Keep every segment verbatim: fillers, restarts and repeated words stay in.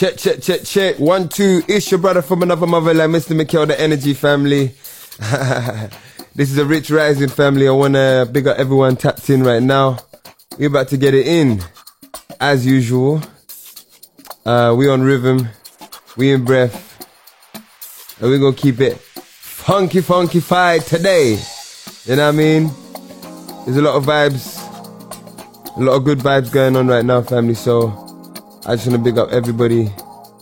Check, check, check, check. One, two. It's your brother from another motherland, Mister Mikel, the Energy family. This is a Rich Rising family. I want to big up everyone tapped in right now. We're about to get it in, as usual. Uh, we on rhythm. We in breath. And we're going to keep it funky, funky fied today. You know what I mean? There's a lot of vibes. A lot of good vibes going on right now, family. So I just want to big up everybody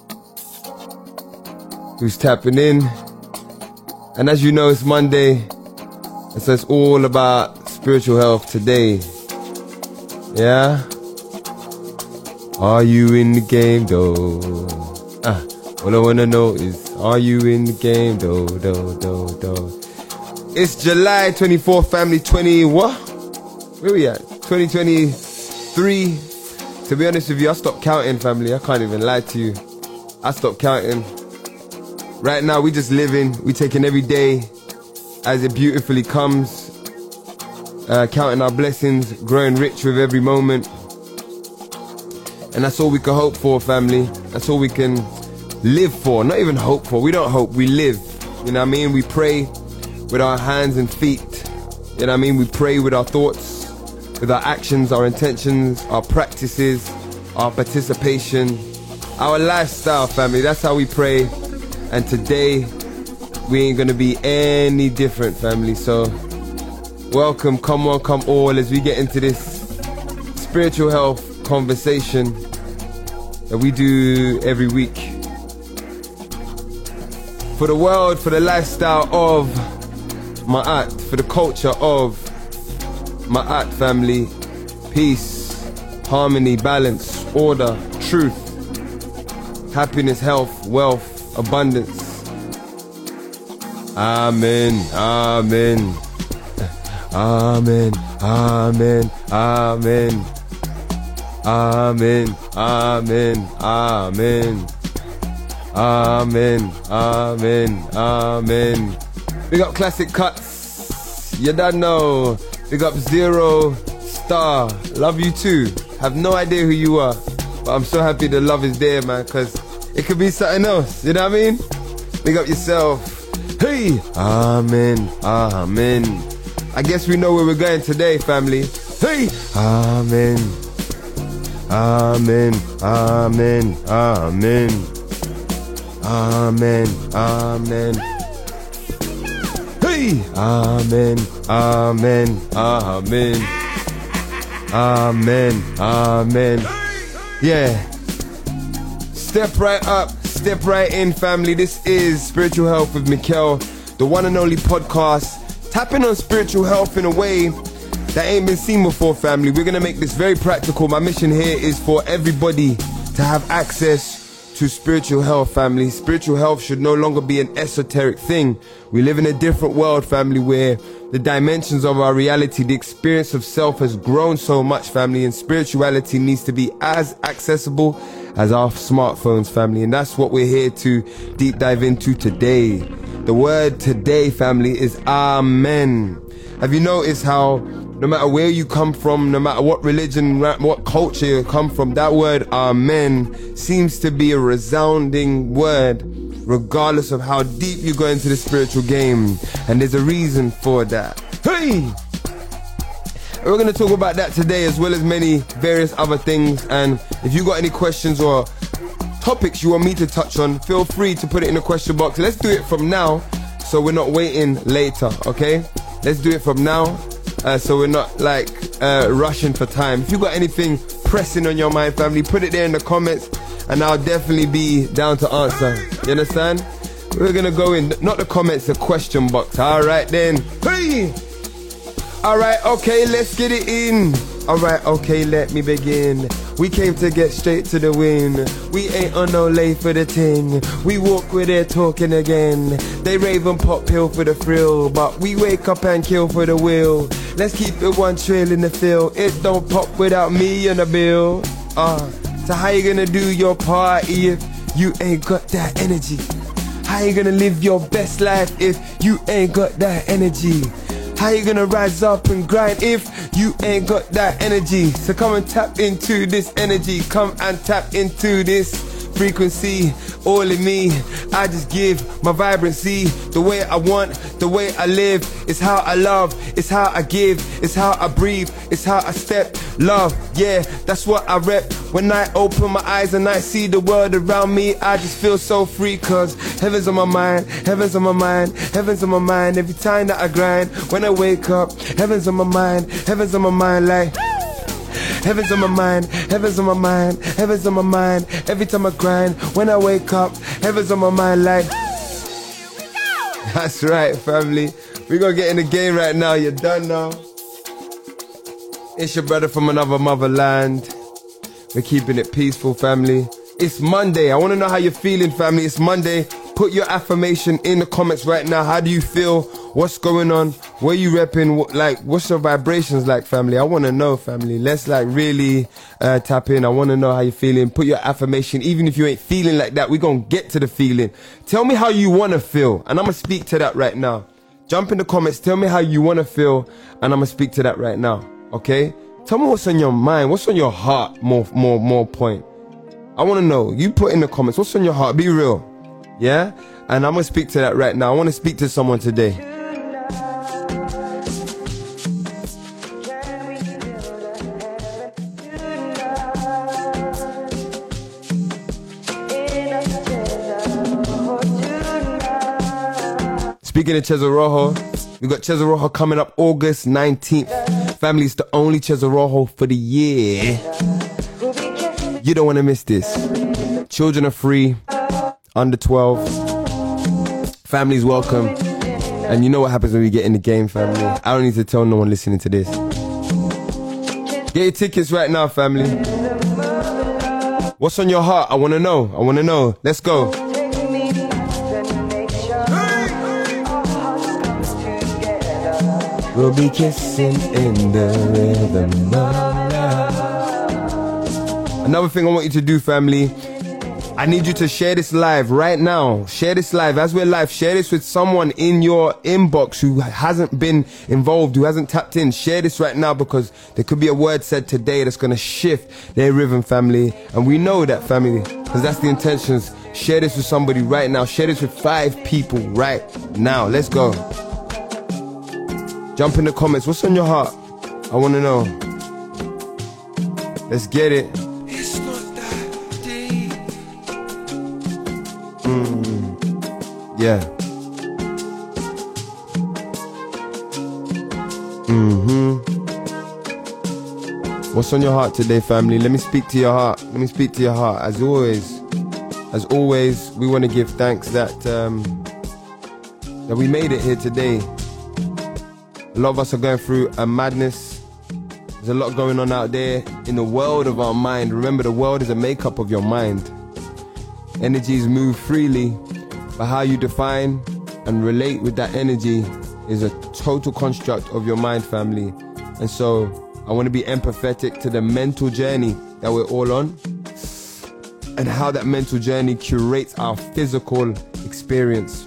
who's tapping in. And as you know, it's Monday. And so it's all about spiritual health today. Yeah? Are you in the game though? Ah, all I wanna know is, are you in the game though, though, though, though? It's July twenty-fourth, family, twenty, what? Where we at? twenty twenty-three. To be honest with you, I stopped counting, family. I can't even lie to you. I stopped counting. Right now, we just living. We taking every day as it beautifully comes. Uh, counting our blessings, growing rich with every moment. And that's all we can hope for, family. That's all we can live for. Not even hope for. We don't hope, we live. You know what I mean? We pray with our hands and feet. You know what I mean? We pray with our thoughts, with our actions, our intentions, our practices, our participation, our lifestyle, family. That's how we pray. And today, we ain't gonna be any different, family. So, welcome, come on, come all, as we get into this spiritual health conversation that we do every week. For the world, for the lifestyle of Ma'at, for the culture of Ma'at, family. Peace, harmony, balance, order, truth, happiness, health, wealth, abundance. Amen, amen, amen, amen, amen, amen, amen, amen, amen, amen, amen. Big up Classic Cuts, you don't know. Big up Zero Star, love you too. Have no idea who you are, but I'm so happy the love is there, man, because it could be something else, you know what I mean? Big up yourself. Hey, amen, amen. I guess we know where we're going today, family. Hey, amen, amen, amen, amen, amen, amen. Hey, amen, amen, amen, amen, amen. Yeah. Step right up, step right in, family. This is Spiritual Health with Mikel, the one and only podcast tapping on spiritual health in a way that ain't been seen before, family. We're gonna make this very practical. My mission here is for everybody to have access to spiritual health, family. Spiritual health should no longer be an esoteric thing. We live in a different world, family, where the dimensions of our reality, the experience of self has grown so much, family, and spirituality needs to be as accessible as our smartphones, family. And that's what we're here to deep dive into today. The word today, family, is amen. Have you noticed how no matter where you come from, no matter what religion, what culture you come from, that word amen seems to be a resounding word, regardless of how deep you go into the spiritual game. And there's a reason for that. Hey! We're going to talk about that today, as well as many various other things. And if you got any questions or topics you want me to touch on, feel free to put it in the question box. Let's do it from now, so we're not waiting later, okay? Let's do it from now, uh, so we're not like uh, rushing for time. If you got anything pressing on your mind, family, put it there in the comments, and I'll definitely be down to answer. You understand? We're going to go in, not the comments, the question box. All right then. Hey! Alright, okay, let's get it in. Alright, okay, let me begin. We came to get straight to the win. We ain't on no lay for the ting. We walk with their talking again. They rave and pop pill for the thrill, but we wake up and kill for the will. Let's keep it one trail in the field. It don't pop without me on the bill. Uh, so how you gonna do your party if you ain't got that energy? How you gonna live your best life if you ain't got that energy? How you gonna rise up and grind if you ain't got that energy? So come and tap into this energy. Come and tap into this frequency, all in me. I just give my vibrancy, the way I want, the way I live. It's how I love, it's how I give, it's how I breathe, it's how I step. Love, yeah, that's what I rep. When I open my eyes and I see the world around me, I just feel so free, cause heaven's on my mind, heaven's on my mind, heaven's on my mind. Every time that I grind, when I wake up, heaven's on my mind, heaven's on my mind, like heaven's on my mind, heaven's on my mind, heaven's on my mind. Every time I grind, when I wake up, heaven's on my mind, like that's right, family. We're gonna get in the game right now. You're done now. It's your brother from another motherland. We're keeping it peaceful, family. It's Monday. I want to know how you're feeling, family. It's Monday. Put your affirmation in the comments right now. How do you feel? What's going on? Where you repping? What, like, what's your vibrations like, family? I want to know, family. Let's like really uh, tap in. I want to know how you're feeling. Put your affirmation. Even if you ain't feeling like that, we're going to get to the feeling. Tell me how you want to feel. And I'm going to speak to that right now. Jump in the comments. Tell me how you want to feel. And I'm going to speak to that right now. Okay? Tell me what's on your mind. What's on your heart? More, more, more point. I want to know. You put in the comments. What's on your heart? Be real. Yeah? And I'm going to speak to that right now. I want to speak to someone today. Speaking of Cesar Rojo, we got Cesar Rojo coming up August nineteenth. Family, it's the only Cesar Rojo for the year. You don't want to miss this. Children are free, under twelve. Family's welcome. And you know what happens when we get in the game, family. I don't need to tell no one listening to this. Get your tickets right now, family. What's on your heart? I want to know. I want to know. Let's go. We'll be kissing in the rhythm of love. Another thing I want you to do, family, I need you to share this live right now. Share this live. As we're live, share this with someone in your inbox who hasn't been involved, who hasn't tapped in. Share this right now, because there could be a word said today that's going to shift their rhythm, family. And we know that, family, because that's the intentions. Share this with somebody right now. Share this with five people right now. Let's go. Jump in the comments. What's on your heart? I want to know. Let's get it. It's not that deep. Mm. Yeah. Mm-hmm. What's on your heart today, family? Let me speak to your heart. Let me speak to your heart. As always, as always, we want to give thanks that um, that we made it here today. A lot of us are going through a madness. There's a lot going on out there in the world of our mind. Remember, the world is a makeup of your mind. Energies move freely, but how you define and relate with that energy is a total construct of your mind, family. And so I want to be empathetic to the mental journey that we're all on, and how that mental journey curates our physical experience.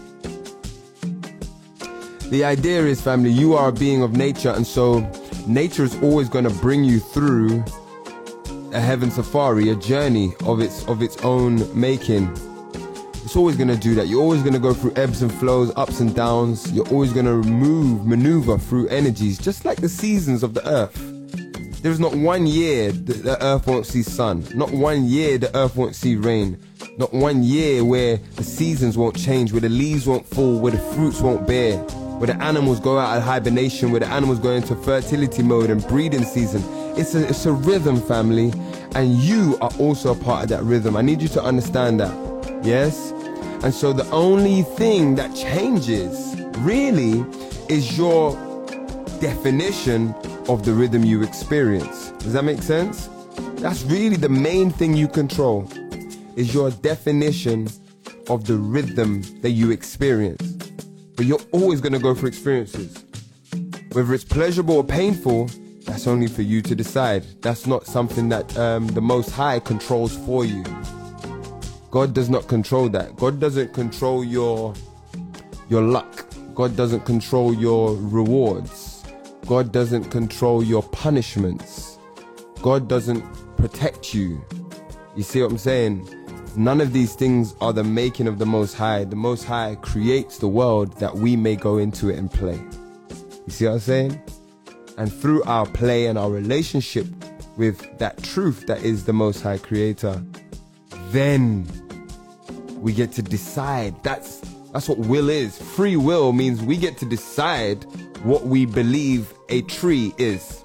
The idea is, family, you are a being of nature, and so nature is always going to bring you through a heaven safari, a journey of its of its own making. It's always going to do that. You're always going to go through ebbs and flows, ups and downs. You're always going to move, maneuver through energies, just like the seasons of the earth. There's not one year that the earth won't see sun. Not one year the earth won't see rain. Not one year where the seasons won't change, where the leaves won't fall, where the fruits won't bear, where the animals go out of hibernation, where the animals go into fertility mode and breeding season. It's a, it's a rhythm, family, and you are also a part of that rhythm. I need you to understand that, yes? And so the only thing that changes, really, is your definition of the rhythm you experience. Does that make sense? That's really the main thing you control, is your definition of the rhythm that you experience. But you're always going to go through experiences. Whether it's pleasurable or painful, that's only for you to decide. That's not something that um, the Most High controls for you. God does not control that. God doesn't control your, your luck. God doesn't control your rewards. God doesn't control your punishments. God doesn't protect you. You see what I'm saying? None of these things are the making of the Most High. The Most High creates the world that we may go into it and play. You see what I'm saying? And through our play and our relationship with that truth that is the Most High Creator, then we get to decide. That's that's what will is. Free will means we get to decide what we believe a tree is.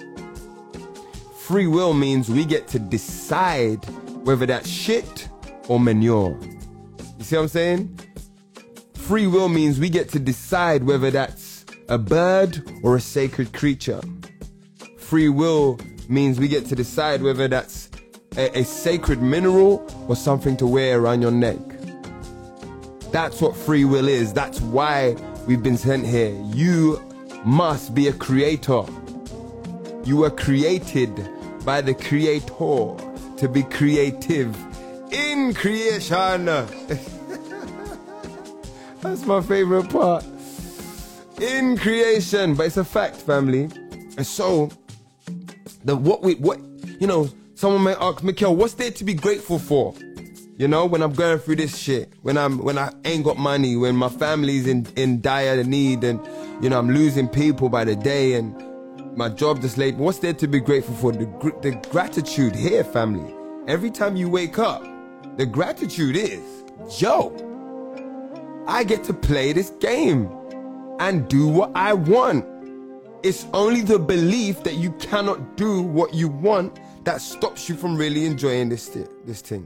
Free will means we get to decide whether that's shit or manure. You see what I'm saying? Free will means we get to decide whether that's a bird or a sacred creature. Free will means we get to decide whether that's a, a sacred mineral or something to wear around your neck. That's what free will is. That's why we've been sent here. You must be a creator. You were created by the Creator to be creative in creation. That's my favorite part. In creation, but it's a fact, family. And so, the what we what you know, someone may ask, Mikhail, what's there to be grateful for? You know, when I'm going through this shit, when I'm when I ain't got money, when my family's in in dire need, and you know I'm losing people by the day, and my job just late. What's there to be grateful for? The gr- the gratitude here, family. Every time you wake up, the gratitude is, yo, I get to play this game and do what I want. It's only the belief that you cannot do what you want that stops you from really enjoying this th- this thing.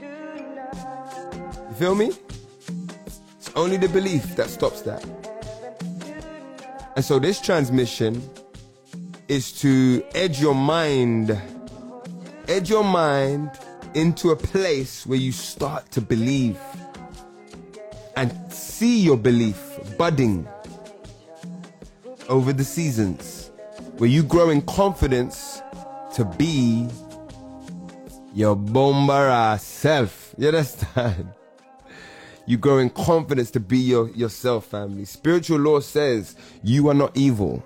You feel me? It's only the belief that stops that. And so this transmission is to edge your mind, edge your mind into a place where you start to believe and see your belief budding over the seasons, where you grow in confidence to be your bombara self. You understand? You grow in confidence to be your, yourself, family. Spiritual law says you are not evil.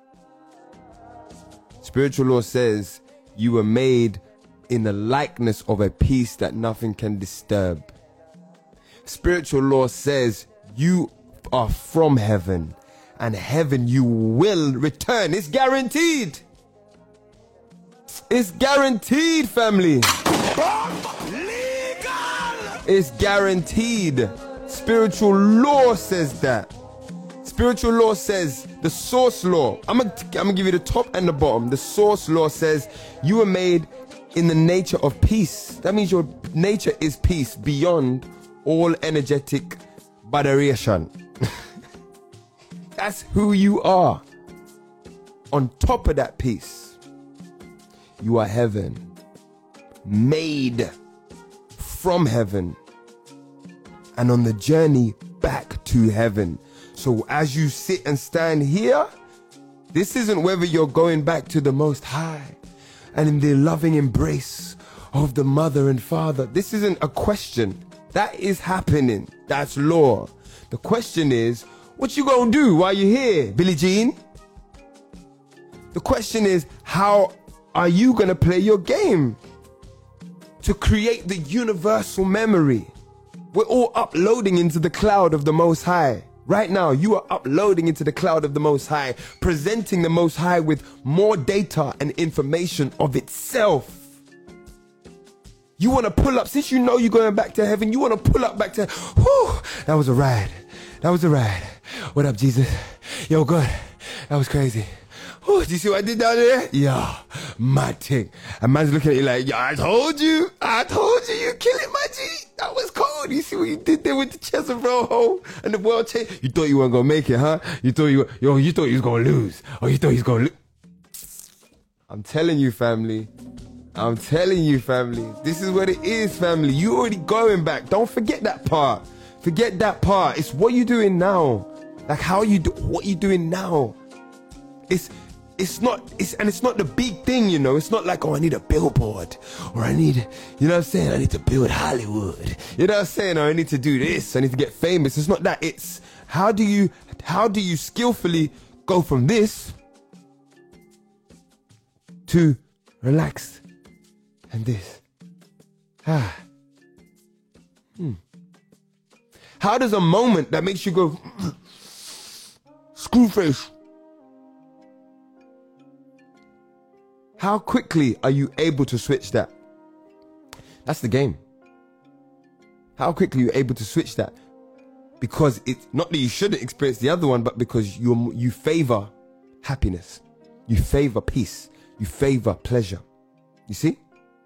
Spiritual law says you were made in the likeness of a peace that nothing can disturb. Spiritual law says you are from heaven, and heaven you will return. It's guaranteed. It's guaranteed, family. It's guaranteed. Spiritual law says that. Spiritual law says, the source law, I'm gonna, I'm gonna give you the top and the bottom. The source law says you were made in the nature of peace. That means your nature is peace beyond all energetic botheration. That's who you are. On top of that peace, you are heaven, made from heaven, and on the journey back to heaven. So as you sit and stand here, this isn't whether you're going back to the Most High and in the loving embrace of the mother and father. This isn't a question. That is happening. That's law. The question is, what you gonna do while you're here, Billie Jean? The question is, how are you gonna play your game to create the universal memory? We're all uploading into the cloud of the Most High. Right now, you are uploading into the cloud of the Most High, presenting the Most High with more data and information of itself. You want to pull up, since you know you're going back to heaven, you want to pull up back to, whew, that was a ride. That was a ride. What up, Jesus? Yo, good. That was crazy. Oh, do you see what I did down there? Yeah, mad thing. And man's looking at you like, yeah, I told you. I told you, you killing my G. That was cold. You see what you did there with the chest of roll and the world change? You thought you weren't going to make it, huh? You thought you, yo, you thought you was going to lose. Oh, you thought you was going to lose. I'm telling you, family. I'm telling you, family. This is what it is, family. You already going back. Don't forget that part. Forget that part. It's what you doing now. Like how you do, what you doing now. It's, It's not, it's, and it's not the big thing, you know. It's not like, oh, I need a billboard, or I need, you know what I'm saying? I need to build Hollywood. You know what I'm saying? Or I need to do this. I need to get famous. It's not that. It's how do you, how do you skillfully go from this to relax and this? Ah, Hmm. How does a moment that makes you go, screw face, how quickly are you able to switch that? That's the game. How quickly are you able to switch that? Because it's not that you shouldn't experience the other one, but because you you favor happiness. You favor peace. You favor pleasure. You see?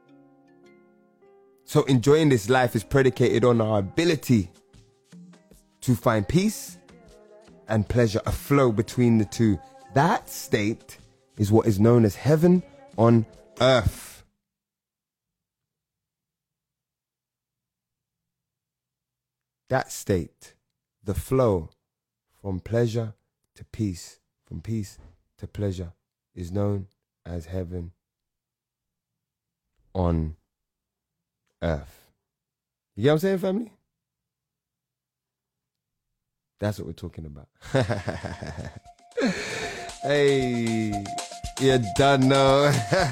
So enjoying this life is predicated on our ability to find peace and pleasure, a flow between the two. That state is what is known as heaven on earth. That state, the flow from pleasure to peace, from peace to pleasure, is known as heaven on earth. You get what I'm saying, family? That's what we're talking about. Hey, you done know.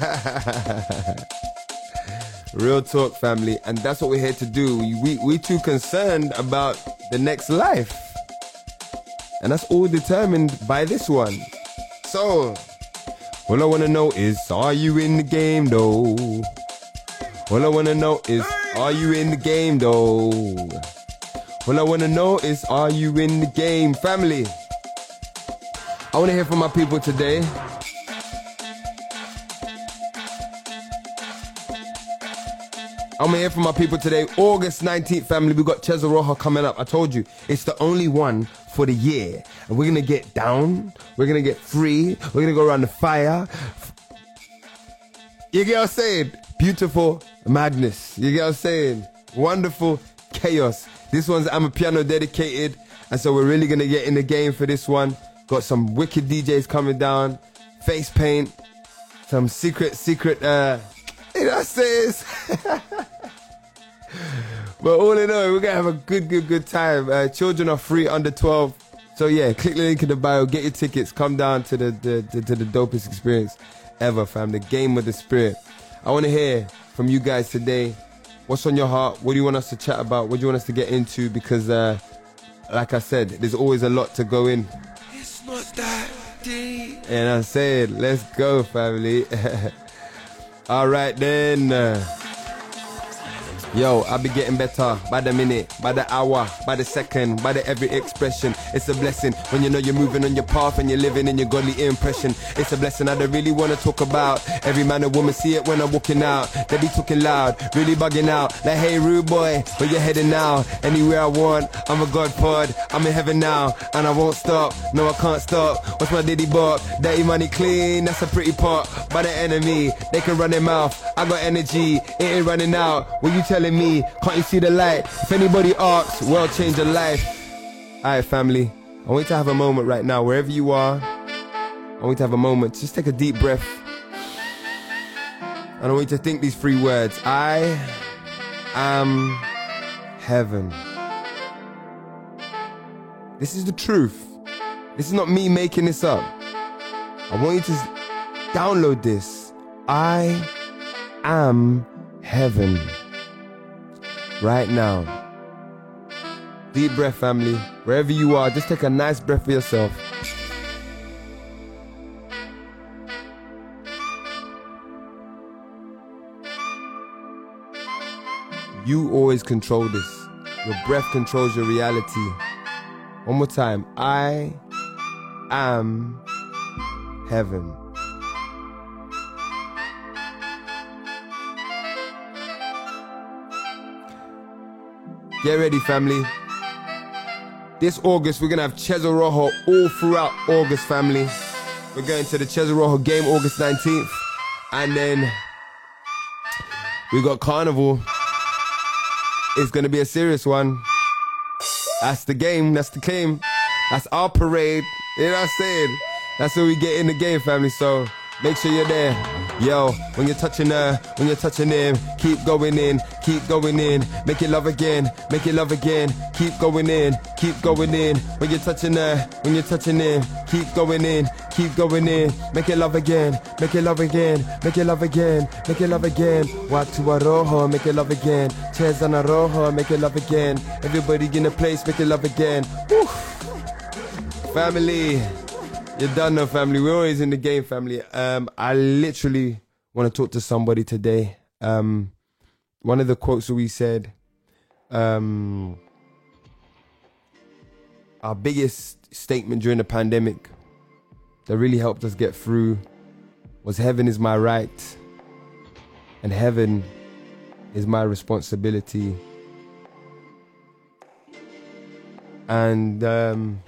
Real talk, family. And that's what we're here to do. We, we too concerned about the next life. And that's all determined by this one. So, all I want to know is, are you in the game though? All I want to know is, are you in the game though? All I want to know is, are you in the game, family? I want to hear from my people today. I'm here from my people today. August nineteenth, family. We got Ceza Rojo coming up. I told you, it's the only one for the year. And we're going to get down. We're going to get free. We're going to go around the fire. You get what I'm saying? Beautiful madness. You get what I'm saying? Wonderful chaos. This one's Amapiano dedicated. And so we're really going to get in the game for this one. Got some wicked D Js coming down. Face paint. Some secret, secret, uh... you know what I'm saying? But all in all, we're going to have a good, good, good time. Uh, children are free under twelve. So yeah, click the link in the bio, get your tickets, come down to the, the, the, to the dopest experience ever, fam. The game of the spirit. I want to hear from you guys today. What's on your heart? What do you want us to chat about? What do you want us to get into? Because uh, like I said, there's always a lot to go in. It's not that deep. And I said, let's go, family. All right, then. Uh, yo, I be getting better by the minute, by the hour, by the second, by the every expression. It's a blessing when you know you're moving on your path and you're living in your godly impression. It's a blessing I don't really want to talk about. Every man and woman see it when I'm walking out. They be talking loud, really bugging out. Like, hey, rude boy, where you heading now? Anywhere I want, I'm a God pod. I'm in heaven now, and I won't stop. No, I can't stop. What's my diddy bop? Dirty money clean, that's a pretty pot. By the enemy, they can run their mouth. I got energy, it ain't running out. What you telling me? Can't you see the light? If anybody asks, world change your life. Alright, family, I want you to have a moment right now, wherever you are. I want you to have a moment. Just take a deep breath. And I want you to think these three words. I am heaven. This is the truth. This is not me making this up. I want you to download this. I am heaven. Right now. Deep breath, family. Wherever you are, just take a nice breath for yourself. You always control this. Your breath controls your reality. One more time. I am heaven. Get ready, family. This August, we're going to have Ceza Rojo all throughout August, family. We're going to the Ceza Rojo game August nineteenth. And then we got Carnival. It's going to be a serious one. That's the game. That's the claim. That's our parade. You know what I'm saying? That's where we get in the game, family. So make sure you're there. Yo, when you're touching her, when you're touching him, keep going in, keep going in, make it love again, make it love again, keep going in, keep going in. When you're touching her, when you're touching him, keep going in, keep going in, make it love again, make it love again, make it love again, make it love again. Watu aroho, make it love again. Cheza na roho, make it love again. Everybody in the place, make it love again. Woo. Family, you're done now, family. We're always in the game, family. Um, I literally want to talk to somebody today. Um, one of the quotes that we said, um, our biggest statement during the pandemic that really helped us get through was heaven is my right and heaven is my responsibility. And um,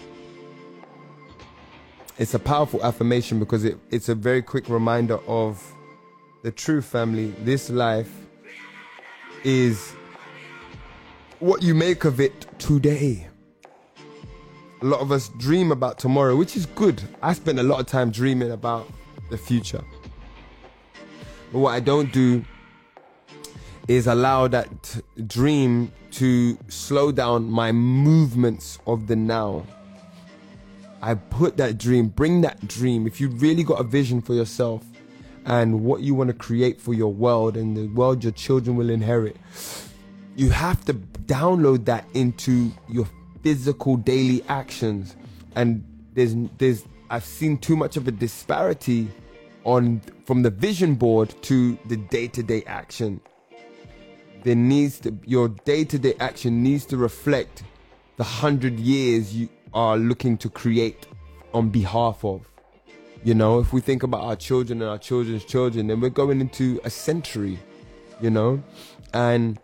it's a powerful affirmation because it, it's a very quick reminder of the true, family. This life is what you make of it today. A lot of us dream about tomorrow, which is good. I spend a lot of time dreaming about the future. But what I don't do is allow that dream to slow down my movements of the now. I put that dream, bring that dream. If you really got a vision for yourself and what you want to create for your world and the world your children will inherit, you have to download that into your physical daily actions. And there's, there's, I've seen too much of a disparity on from the vision board to the day-to-day action. There needs to, your day-to-day action needs to reflect the hundred years you are looking to create on behalf of. You know, if we think about our children and our children's children, then we're going into a century, you know, and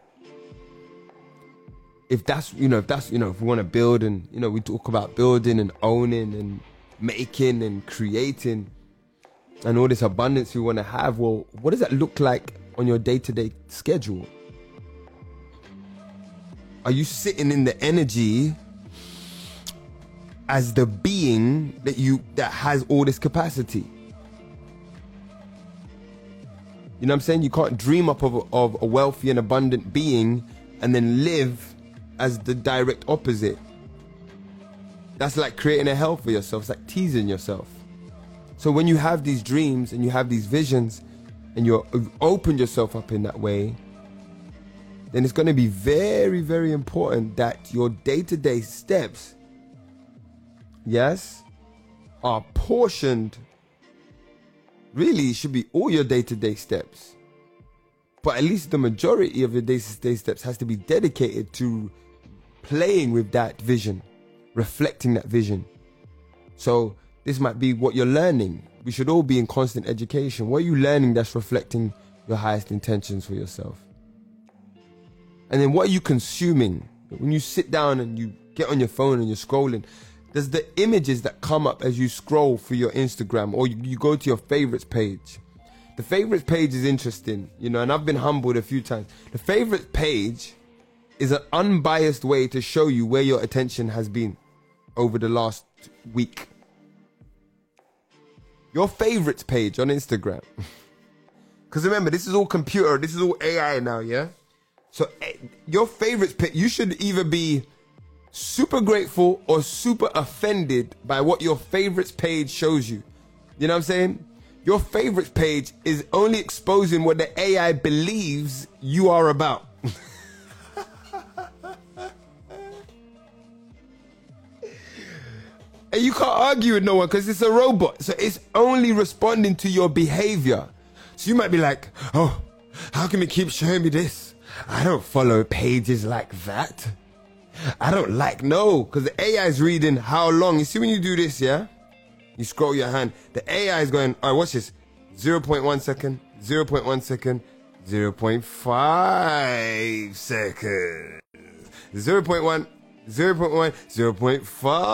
if that's, you know, if that's, you know, if we want to build and, you know, we talk about building and owning and making and creating and all this abundance we want to have, well, what does that look like on your day-to-day schedule? Are you sitting in the energy as the being that you that has all this capacity? You know what I'm saying? You can't dream up of a, of a wealthy and abundant being and then live as the direct opposite. That's like creating a hell for yourself. It's like teasing yourself. So when you have these dreams and you have these visions and you're, you've opened yourself up in that way, then it's going to be very, very important that your day-to-day steps, yes, are portioned. Really, it should be all your day-to-day steps. But at least the majority of your day-to-day steps has to be dedicated to playing with that vision, reflecting that vision. So this might be what you're learning. We should all be in constant education. What are you learning that's reflecting your highest intentions for yourself? And then what are you consuming? When you sit down and you get on your phone and you're scrolling, there's the images that come up as you scroll through your Instagram or you, you go to your favorites page. The favorites page is interesting, you know, and I've been humbled a few times. The favorites page is an unbiased way to show you where your attention has been over the last week. Your favorites page on Instagram. Because remember, this is all computer, this is all A I now, yeah? So your favorites page, you should either be super grateful or super offended by what your favorites page shows you. You know what I'm saying? Your favorites page is only exposing what the A I believes you are about. And you can't argue with no one because it's a robot. So it's only responding to your behavior. So you might be like, oh, how can it keep showing me this? I don't follow pages like that. I don't like, no, because the A I is reading how long. You see when you do this, yeah? You scroll your hand. The A I is going, all right, watch this. zero point one second, zero point one second, zero point five seconds. zero point one, zero point one, zero point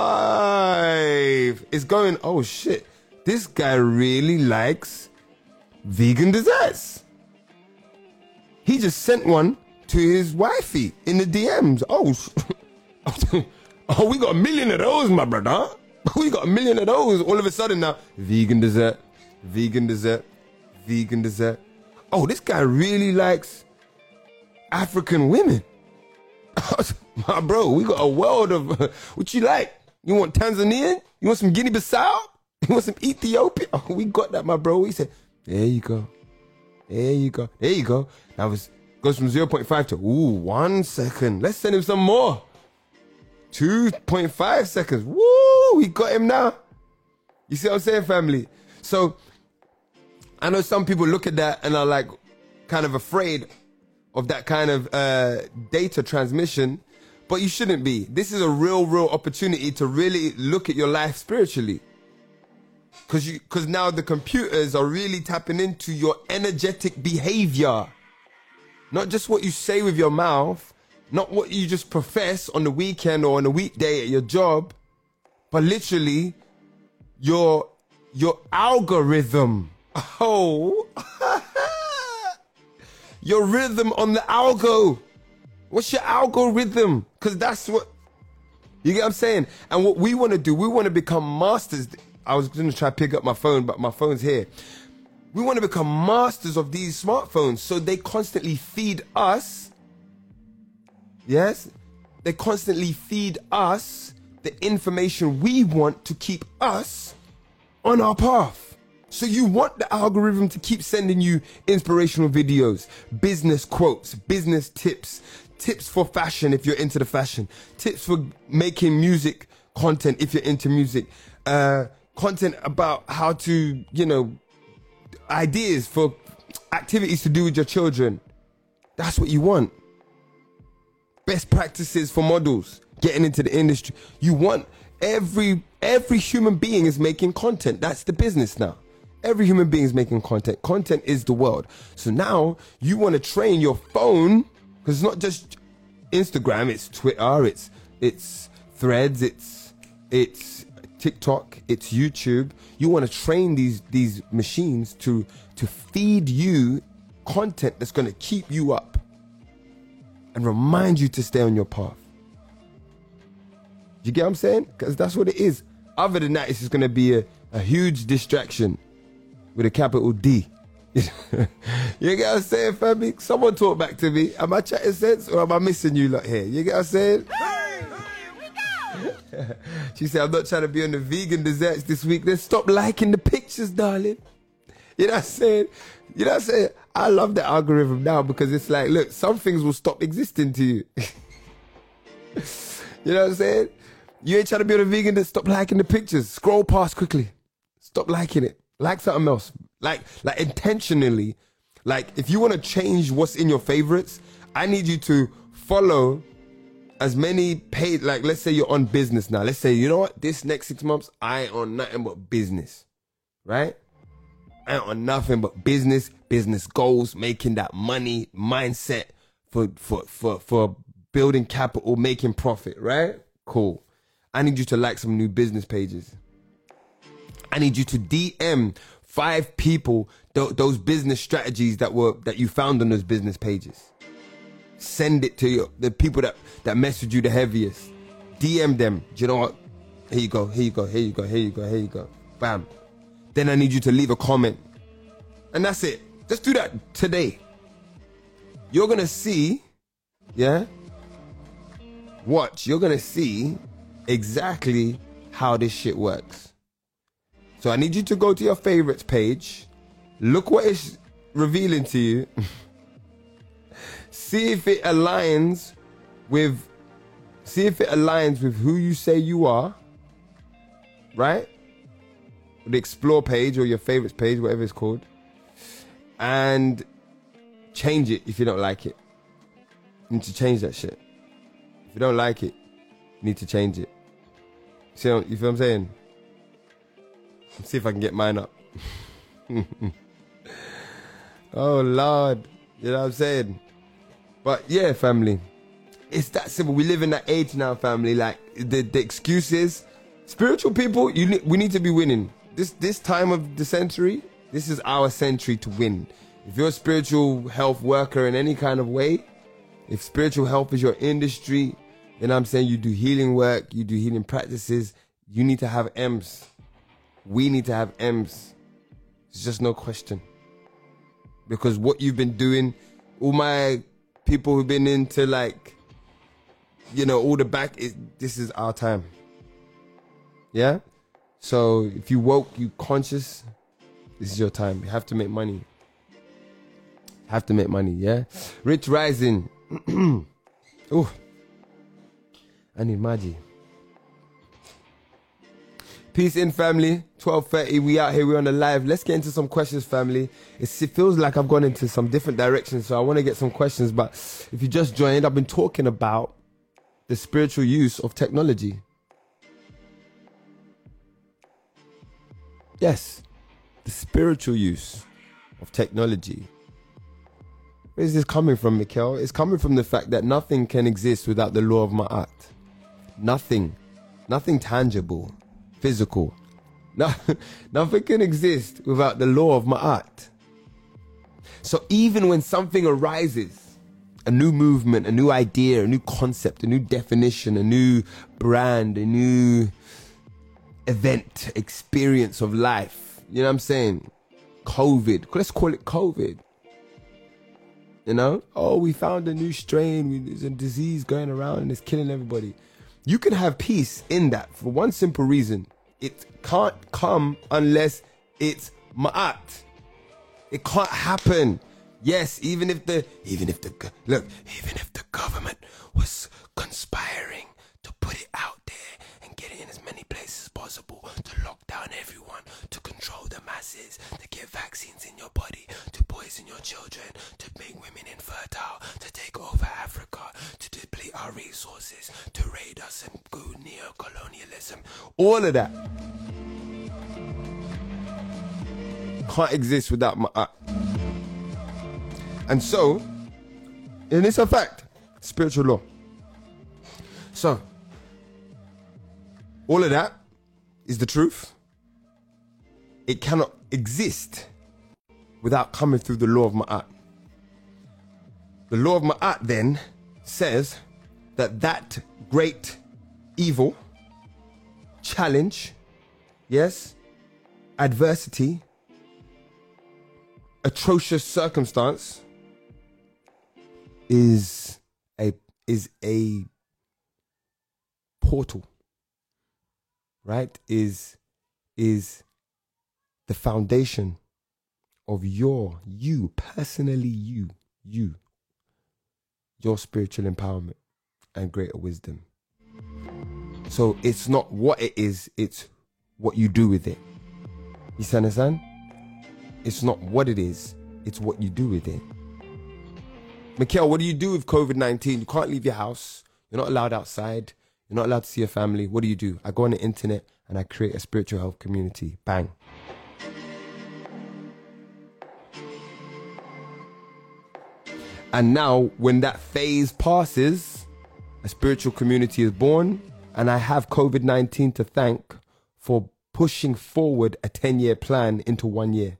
five. It's going, oh shit, this guy really likes vegan desserts. He just sent one to his wifey in the D Ms. Oh, oh, we got a million of those, my brother. We got a million of those. All of a sudden now, vegan dessert, vegan dessert, vegan dessert. Oh, this guy really likes African women. My bro, we got a world of, uh, what you like? You want Tanzanian? You want some Guinea-Bissau? You want some Ethiopia? Oh, we got that, my bro. He said, there you go. There you go. There you go. That was, goes from zero point five to, ooh, one second. Let's send him some more. two point five seconds. Woo, we got him now. You see what I'm saying, family? So, I know some people look at that and are like, kind of afraid of that kind of uh, data transmission, but you shouldn't be. This is a real, real opportunity to really look at your life spiritually. Cause you, cause now the computers are really tapping into your energetic behavior. Not just what you say with your mouth, not what you just profess on the weekend or on a weekday at your job, but literally your, your algorithm. Oh, your rhythm on the algo. What's your algorithm? Because that's what, you get what I'm saying? And what we want to do, we want to become masters. I was going to try to pick up my phone, but my phone's here. We want to become masters of these smartphones so they constantly feed us. Yes? They constantly feed us the information we want to keep us on our path. So you want the algorithm to keep sending you inspirational videos, business quotes, business tips, tips for fashion if you're into the fashion, tips for making music content if you're into music, uh, content about how to, you know, ideas for activities to do with your children. That's what you want. Best practices for models, getting into the industry. You want every, every human being is making content. That's the business now. Every human being is making content. Content is the world. So now you want to train your phone, because it's not just Instagram, it's Twitter, it's it's Threads, it's it's TikTok, it's YouTube. You want to train these these machines to to feed you content that's going to keep you up and remind you to stay on your path. You get what I'm saying? Because that's what it is. Other than that, it's just going to be a, a huge distraction. With a capital D. You get what I'm saying, family? Someone talk back to me. Am I chatting sense or am I missing you lot here? You get what I'm saying? Hey, here we go. She said, I'm not trying to be on the vegan desserts this week. Then stop liking the pictures, darling. You know what I'm saying? You know what I'm saying? I love the algorithm now because it's like, look, some things will stop existing to you. You know what I'm saying? You ain't trying to be on a vegan, then stop liking the pictures. Scroll past quickly. Stop liking it. Like something else. Like, like intentionally. Like, if you want to change what's in your favorites, I need you to follow as many paid, like, let's say you're on business now. Let's say, you know what? This next six months, I ain't on nothing but business. Right? I ain't on nothing but business, business goals, making that money mindset for, for, for, for building capital, making profit. Right? Cool. I need you to like some new business pages. I need you to D M five people th- those business strategies that were that you found on those business pages. Send it to your, the people that, that message you the heaviest. D M them. Do you know what? Here you go, here you go, here you go, here you go, here you go. Bam. Then I need you to leave a comment. And that's it. Just do that today. You're going to see, yeah? Watch, you're going to see exactly how this shit works. So I need you to go to your favorites page. Look what it's revealing to you. See if it aligns with, see if it aligns with who you say you are. Right? The explore page or your favorites page, whatever it's called. And change it if you don't like it. You need to change that shit. If you don't like it, you need to change it. See, you feel what I'm saying? Let's see if I can get mine up. Oh, Lord. You know what I'm saying? But yeah, family. It's that simple. We live in that age now, family. Like, the, the excuses. Spiritual people, you ne- we need to be winning. This, this time of the century, this is our century to win. If you're a spiritual health worker in any kind of way, if spiritual health is your industry, you know what I'm saying, you do healing work, you do healing practices, you need to have M's. We need to have M's. It's just no question. because what you've been doing, all my people who've been into like, you know, all the back, is this is our time. Yeah? So if you woke, you conscious, this is your time. You have to make money. Have to make money, yeah? Rich Rising. Oh, I need Maggi. Peace in, family. twelve thirty, we out here, we're on the live. Let's get into some questions, family. It's, it feels like I've gone into some different directions, so I want to get some questions. But if you just joined, I've been talking about the spiritual use of technology. Yes, the spiritual use of technology. Where is this coming from, Mikhail? It's coming from the fact that nothing can exist without the law of Ma'at. Nothing. Nothing tangible. Physical. No, nothing can exist without the law of Ma'at. So even when something arises, a new movement, a new idea, a new concept, a new definition, a new brand, a new event, experience of life, you know what I'm saying? COVID. Let's call it COVID. You know? Oh, we found a new strain. There's a disease going around and it's killing everybody. You can have peace in that for one simple reason. It can't come unless it's ma'at. It can't happen. Yes, even if the, even if the, look, even if the government was conspiring to put it out there and get it in as many places as possible, to lock down everyone, to control the masses, to get vaccines in your body, to poison your children, to make women infertile, to take over Africa, to deplete our resources, to raid us and go neo-colonialism, all of that can't exist without ma'at. And so, and it's a fact, spiritual law. So, all of that is the truth. It cannot exist without coming through the law of Ma'at. The law of Ma'at then says that that great evil, challenge, yes, adversity, atrocious circumstance is a is a portal, right? Is is the foundation of your, you, personally you, you, your spiritual empowerment and greater wisdom. So it's not what it is, it's what you do with it. You understand? It's not what it is, it's what you do with it. Mikhail, what do you do with COVID nineteen? You can't leave your house. You're not allowed outside. You're not allowed to see your family. What do you do? I go on the internet and I create a spiritual health community. Bang. And now, when that phase passes, a spiritual community is born, and I have COVID nineteen to thank for pushing forward a ten-year plan into one year.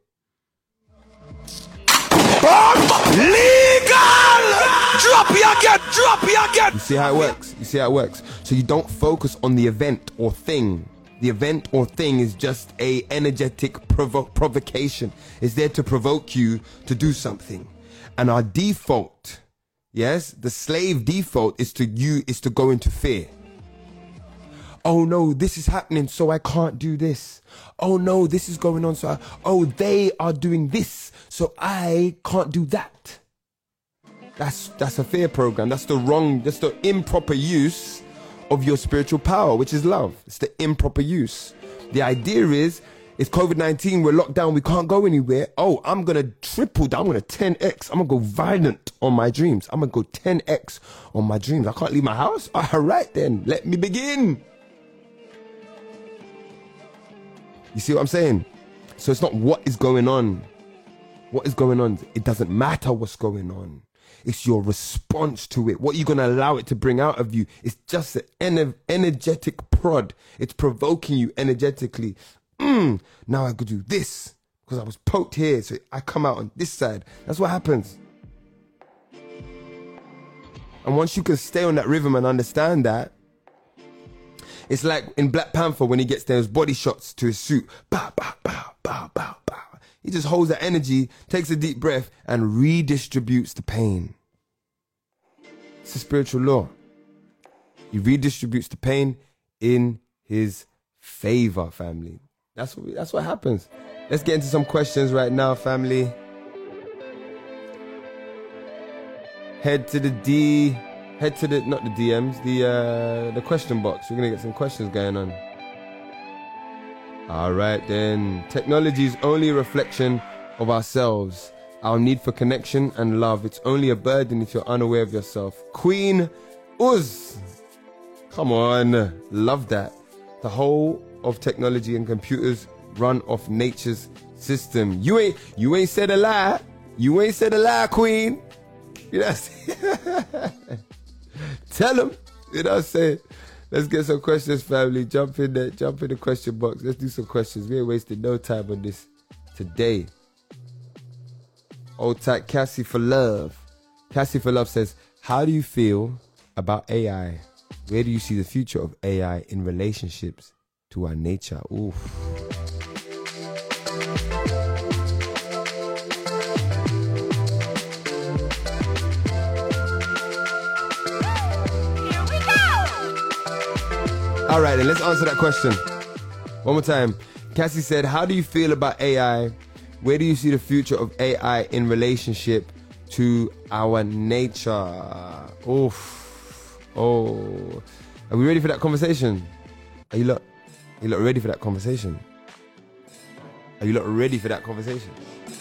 Legal! Drop you again! Drop you again! You see how it works? You see how it works? So you don't focus on the event or thing. The event or thing is just a energetic provo- provocation. It's there to provoke you to do something. And our default, yes, the slave default is to you is to go into fear. Oh no, this is happening, so I can't do this. Oh no, this is going on, so I, oh, they are doing this, so I can't do that. That's that's a fear program. That's the wrong, that's the improper use of your spiritual power, which is love. It's the improper use. The idea is, it's COVID nineteen, we're locked down, we can't go anywhere. Oh, I'm going to triple down, I'm going to ten X. I'm going to go violent on my dreams. I'm going to go ten X on my dreams. I can't leave my house? All right then, let me begin. You see what I'm saying? So it's not what is going on. What is going on? It doesn't matter what's going on. It's your response to it. What you're going to allow it to bring out of you. It's just an ener- energetic prod. It's provoking you energetically. Mm, now I could do this because I was poked here. So I come out on this side. That's what happens. And once you can stay on that rhythm and understand that, it's like in Black Panther when he gets those body shots to his suit. Bow, bow, bow, bow, bow, bow. He just holds that energy, takes a deep breath, and redistributes the pain. It's a spiritual law. He redistributes the pain in his favor, family. That's what we, that's what happens. Let's get into some questions right now, family. Head to the D, head to the not the D Ms, the uh, the question box. We're gonna get some questions going on. All right then. Technology is only a reflection of ourselves. Our need for connection and love. It's only a burden if you're unaware of yourself. Queen Uz. Come on. Love that. The whole of technology and computers run off nature's system. You ain't you ain't said a lie. You ain't said a lie, Queen. You know what I'm saying? Tell them. You know what I'm saying? Let's get some questions, family. Jump in there. Jump in the question box. Let's do some questions. We ain't wasting no time on this today. Old tight Cassie for love. Cassie for love says, how do you feel about A I? Where do you see the future of A I in relationships to our nature? Oof. All right, then let's answer that question. One more time. Cassie said, how do you feel about A I? Where do you see the future of A I in relationship to our nature? Oof. Oh. Are we ready for that conversation? Are you lot, are you lot ready for that conversation? Are you lot ready for that conversation?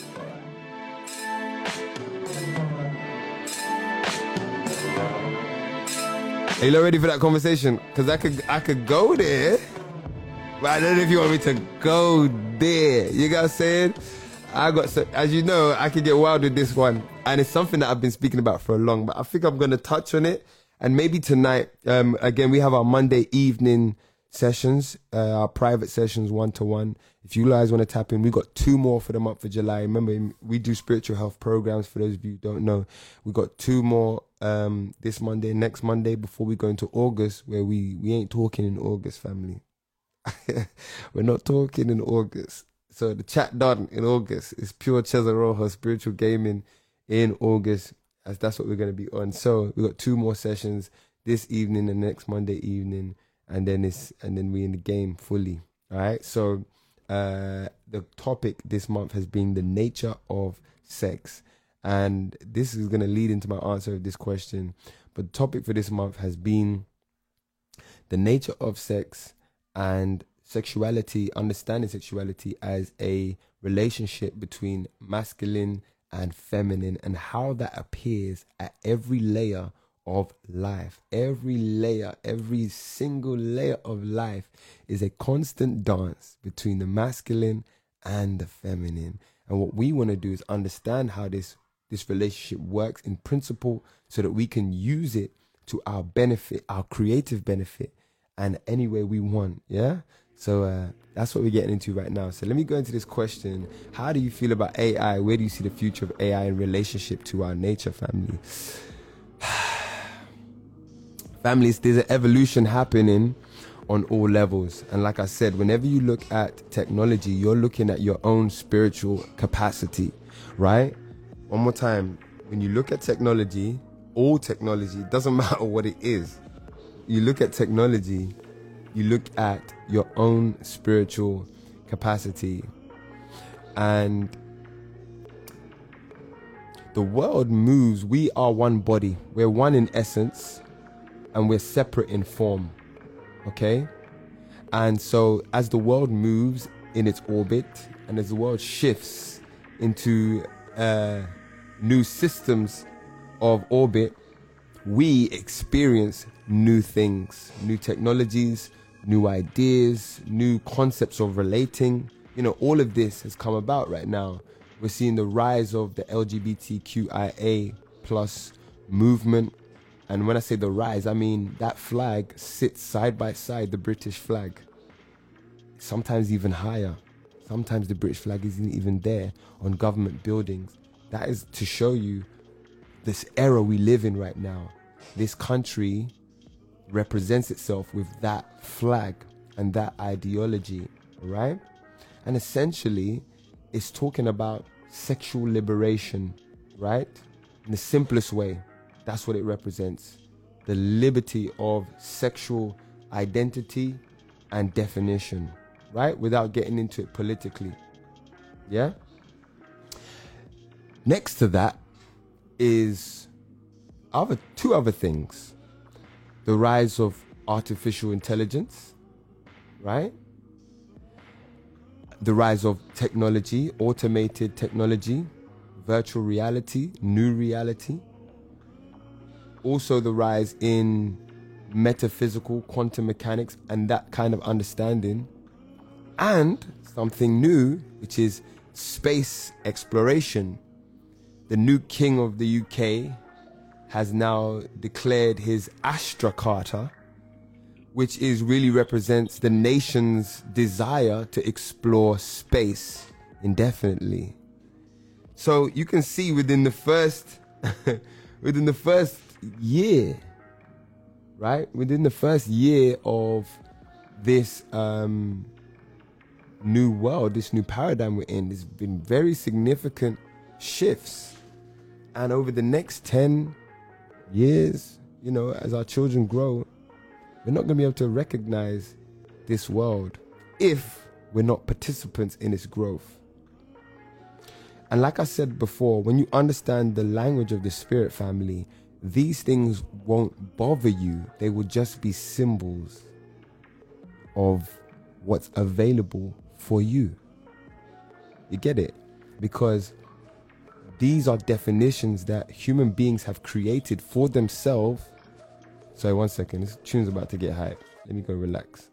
Are you lot ready for that conversation? Because I could I could go there, but I don't know if you want me to go there. You got what I'm saying? I got, so, as you know, I could get wild with this one. And it's something that I've been speaking about for a long, but I think I'm going to touch on it. And maybe tonight, um, again, we have our Monday evening sessions, uh, our private sessions, one-to-one. If you guys want to tap in, we got two more for the month of July. Remember, we do spiritual health programs, for those of you who don't know. We got two more um, this Monday, next Monday, before we go into August, where we, we ain't talking in August, family. We're not talking in August. So the chat done in August is pure Cesar Rojo spiritual gaming in August, as that's what we're going to be on. So we got two more sessions this evening and next Monday evening, and then it's and then we in the game fully. All right. So uh, the topic this month has been the nature of sex, and this is going to lead into my answer of this question. But the topic for this month has been the nature of sex and sexuality, understanding sexuality as a relationship between masculine and feminine, and how that appears at every layer of life. Every layer, every single layer of life is a constant dance between the masculine and the feminine. And what we want to do is understand how this, this relationship works in principle, so that we can use it to our benefit, our creative benefit, and any way we want. Yeah. So uh, that's what we're getting into right now. So let me go into this question. How do you feel about A I? Where do you see the future of A I in relationship to our nature, family? Families, there's an evolution happening on all levels. And like I said, whenever you look at technology, you're looking at your own spiritual capacity, right? One more time. When you look at technology, all technology, it doesn't matter what it is. You look at technology, you look at your own spiritual capacity. And the world moves. We are one body. We're one in essence, and we're separate in form. Okay? And so as the world moves in its orbit, and as the world shifts into uh, new systems of orbit, we experience new things, new technologies, new ideas, new concepts of relating. You know, all of this has come about right now. We're seeing the rise of the L G B T Q I A plus movement. And when I say the rise, I mean that flag sits side by side the British flag. Sometimes even higher. Sometimes the British flag isn't even there on government buildings. That is to show you this era we live in right now. This country represents itself with that flag and that ideology, right? And essentially, it's talking about sexual liberation, right? In the simplest way, that's what it represents. The liberty of sexual identity and definition, right? Without getting into it politically. Yeah? Next to that is other two other things. The rise of artificial intelligence, right? The rise of technology, automated technology, virtual reality, new reality. Also the rise in metaphysical quantum mechanics and that kind of understanding. And something new, which is space exploration. The new king of the U K has now declared his Astra Charter, which is really represents the nation's desire to explore space indefinitely. So you can see within the first, within the first year, right? Within the first year of this um, new world, this new paradigm we're in, there's been very significant shifts. And over the next ten years, you know, as our children grow, we're not going to be able to recognize this world if we're not participants in its growth. And like I said before, when you understand the language of the spirit family, these things won't bother you. They will just be symbols of what's available for you. You get it? Because these are definitions that human beings have created for themselves. Sorry, one second. This tune's about to get hype. Let me go relax.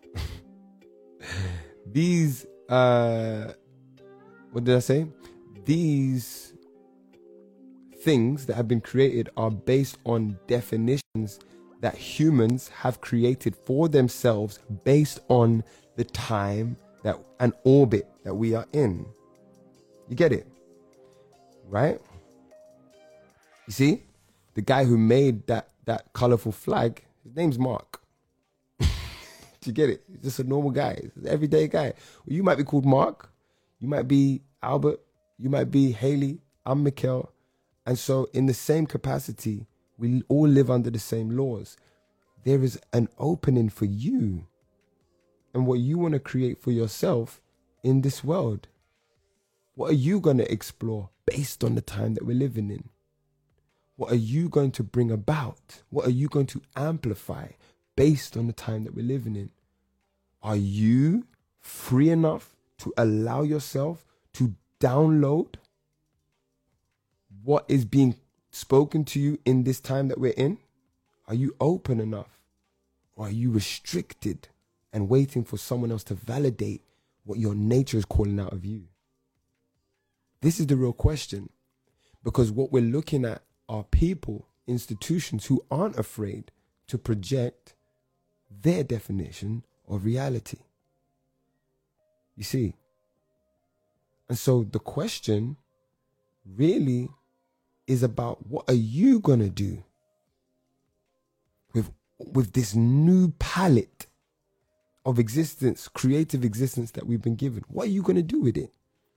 These, uh, what did I say? These things that have been created are based on definitions that humans have created for themselves based on the time that and orbit that we are in. You get it? Right? You see? The guy who made that, that colorful flag, his name's Mark. Do you get it? He's just a normal guy. He's an everyday guy. Well, you might be called Mark. You might be Albert. You might be Haley. I'm Mikkel. And so in the same capacity, we all live under the same laws. There is an opening for you and what you want to create for yourself in this world. What are you going to explore based on the time that we're living in? What are you going to bring about? What are you going to amplify based on the time that we're living in? Are you free enough to allow yourself to download what is being spoken to you in this time that we're in? Are you open enough? Or are you restricted and waiting for someone else to validate what your nature is calling out of you? This is the real question, because what we're looking at are people, institutions who aren't afraid to project their definition of reality. You see? And so the question really is about, what are you going to do with, with this new palette of existence, creative existence that we've been given? What are you going to do with it?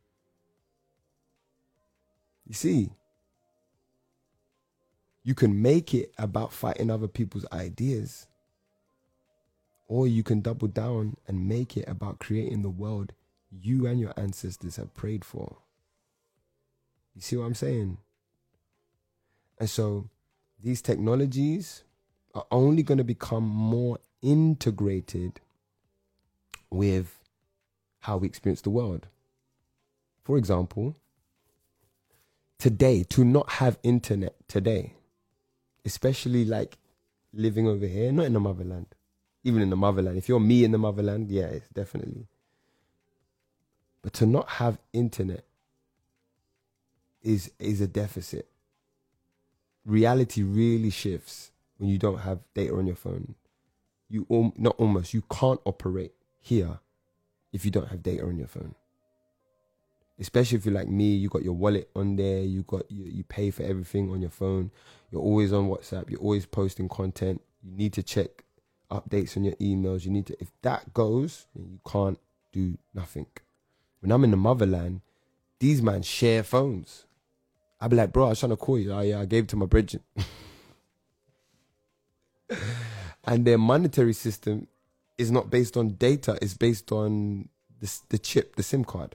You see, you can make it about fighting other people's ideas, or you can double down and make it about creating the world you and your ancestors have prayed for. You see what I'm saying? And so these technologies are only going to become more integrated with how we experience the world. For example, today, to not have internet today, especially like living over here, not in the motherland, even in the motherland. If you're me in the motherland, yeah, it's definitely. But to not have internet is is a deficit. Reality really shifts when you don't have data on your phone. You al- not almost, you can't operate here if you don't have data on your phone. Especially if you're like me, you got your wallet on there, you got you, you pay for everything on your phone. You're always on WhatsApp, you're always posting content. You need to check updates on your emails. You need to, if that goes, then you can't do nothing. When I'm in the motherland, these man share phones. I'd be like, bro, I was trying to call you. Oh yeah, I gave it to my Bridget. And their monetary system is not based on data. It's based on the, the chip, the SIM card.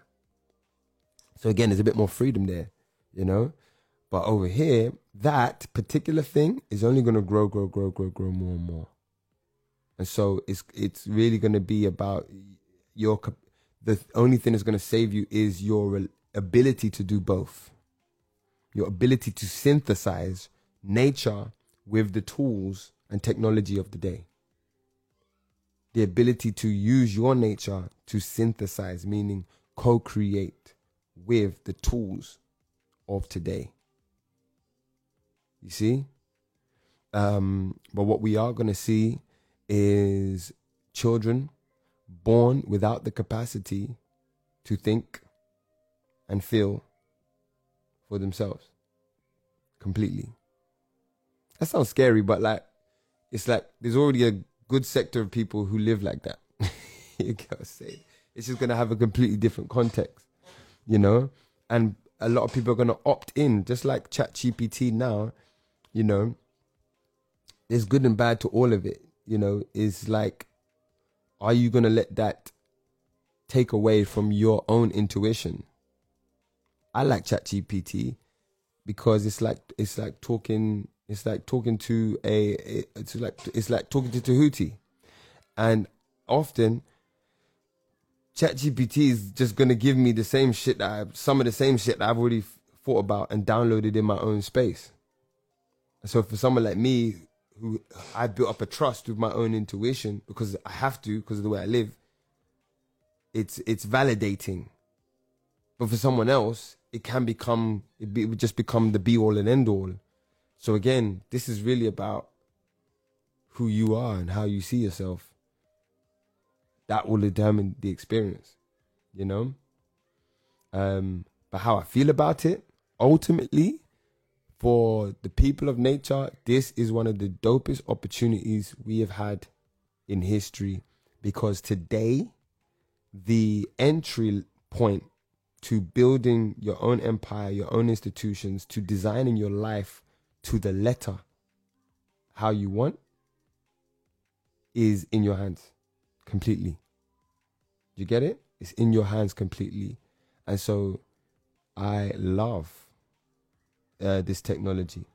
So again, there's a bit more freedom there, you know. But over here, that particular thing is only going to grow, grow, grow, grow, grow more and more. And so it's it's really going to be about your, the only thing that's going to save you is your ability to do both. Your ability to synthesize nature with the tools and technology of the day. The ability to use your nature to synthesize, meaning co-create with the tools of today. You see? Um, but what we are going to see is children born without the capacity to think and feel for themselves completely. That sounds scary, but like, it's like there's already a good sector of people who live like that. You gotta say, it's just gonna have a completely different context, you know. And a lot of people are gonna opt in, just like ChatGPT now. You know, there's good and bad to all of it. You know, it's like, are you gonna let that take away from your own intuition? I like ChatGPT because it's like it's like talking. It's like talking to a, it's like it's like talking to Tahuti. And often ChatGPT is just going to give me the same shit that I, some of the same shit that I've already thought about and downloaded in my own space. So for someone like me, who I built up a trust with my own intuition because I have to, because of the way I live, it's it's validating. But for someone else, it can become, it, be, it would just become the be all and end all. So again, this is really about who you are and how you see yourself. That will determine the experience, you know? Um, but how I feel about it, ultimately, for the people of nature, this is one of the dopest opportunities we have had in history, because today, the entry point to building your own empire, your own institutions, to designing your life to the letter, how you want, is in your hands completely. You get it? It's in your hands completely. And so I love uh, this technology.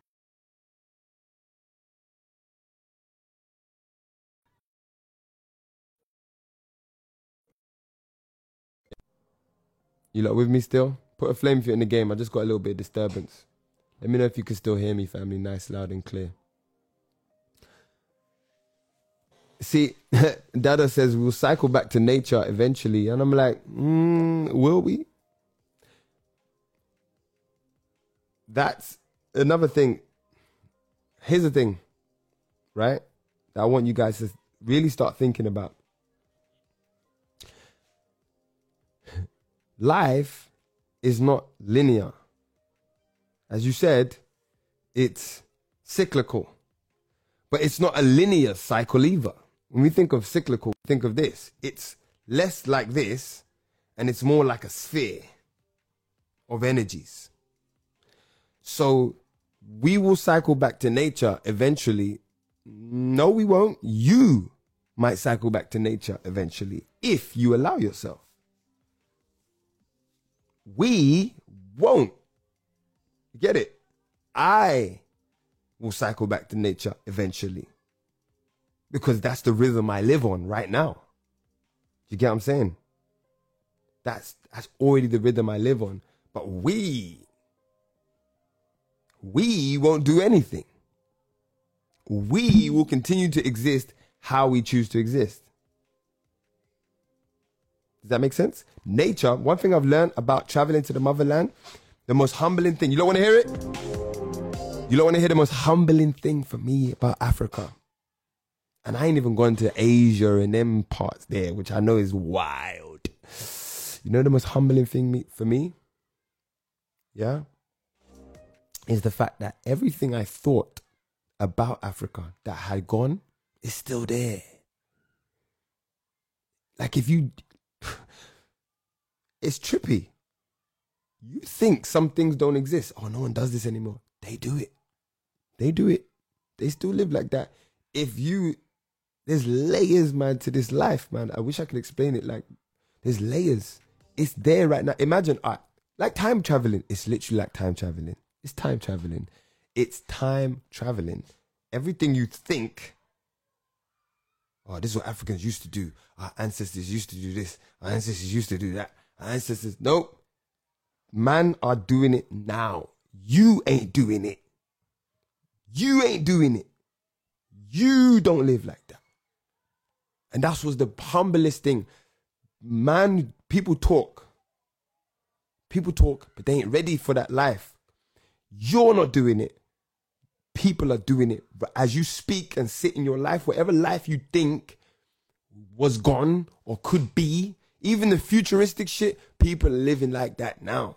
You lot with me still? Put a flame if you're in the game. I just got a little bit of disturbance. Let me know if you can still hear me, family. Nice, loud and clear. See, Dada says we'll cycle back to nature eventually. And I'm like, mm, will we? That's another thing. Here's the thing, right? That I want you guys to really start thinking about. Life is not linear. As you said, it's cyclical. But it's not a linear cycle either. When we think of cyclical, think of this. It's less like this, and it's more like a sphere of energies. So we will cycle back to nature eventually. No, we won't. You might cycle back to nature eventually if you allow yourself. We won't. Get it? I will cycle back to nature eventually, because that's the rhythm I live on right now. You get what I'm saying? That's that's already the rhythm I live on. But we, we won't do anything. We will continue to exist how we choose to exist. Does that make sense? Nature, one thing I've learned about traveling to the motherland, the most humbling thing. You don't want to hear it? You don't want to hear the most humbling thing for me about Africa? And I ain't even gone to Asia and them parts there, which I know is wild. You know the most humbling thing me, for me? Yeah? Is the fact that everything I thought about Africa that had gone is still there. Like if you... It's trippy. You think some things don't exist. Oh, no one does this anymore. They do it. They do it. They still live like that. If you, there's layers, man, to this life, man. I wish I could explain it. Like, there's layers. It's there right now. Imagine, uh, like time traveling. It's literally like time traveling. It's time traveling. It's time traveling. Everything you think, oh, this is what Africans used to do. Our ancestors used to do this. Our ancestors used to do that. Our ancestors, nope. Man are doing it now. You ain't doing it. You ain't doing it. You don't live like that. And that's what's the humblest thing. Man, people talk. People talk, but they ain't ready for that life. You're not doing it. People are doing it. But as you speak and sit in your life, whatever life you think was gone or could be, even the futuristic shit, people are living like that now.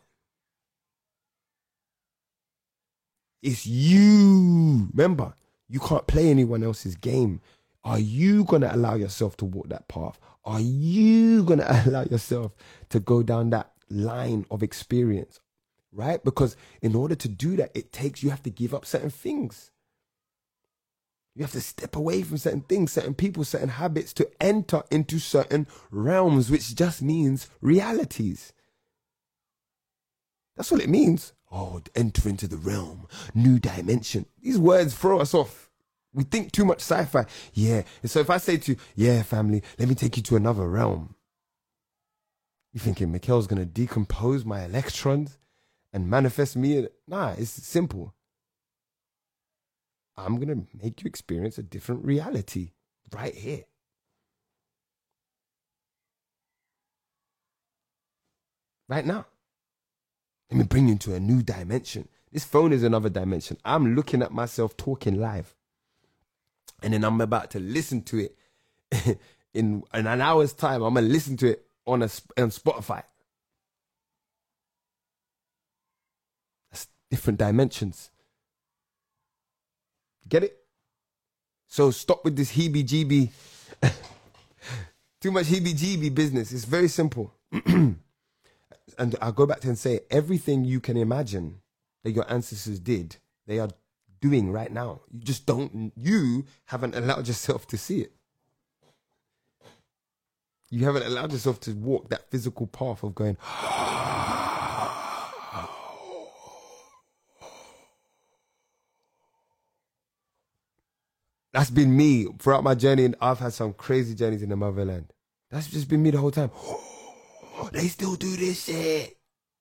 It's you. Remember, you can't play anyone else's game. Are you going to allow yourself to walk that path? Are you going to allow yourself to go down that line of experience? Right? Because in order to do that, it takes, you have to give up certain things. You have to step away from certain things, certain people, certain habits to enter into certain realms, which just means realities. That's what it means. Oh, enter into the realm, new dimension. These words throw us off. We think too much sci-fi. Yeah. And so if I say to you, yeah, family, let me take you to another realm. You're thinking, Mikhail's going to decompose my electrons and manifest me? Nah, it's simple. I'm going to make you experience a different reality right here. Right now. Let me bring you into a new dimension. This phone is another dimension. I'm looking at myself talking live. And then I'm about to listen to it in, in an hour's time. I'm going to listen to it on, a, on Spotify. That's different dimensions. Get it? So stop with this heebie-jeebie. Too much heebie-jeebie business. It's very simple. And I'll go back to and say, everything you can imagine that your ancestors did, they are doing right now. You just don't, you haven't allowed yourself to see it. You haven't allowed yourself to walk that physical path of going, that's been me throughout my journey, and I've had some crazy journeys in the motherland. That's just been me the whole time. They still do this shit.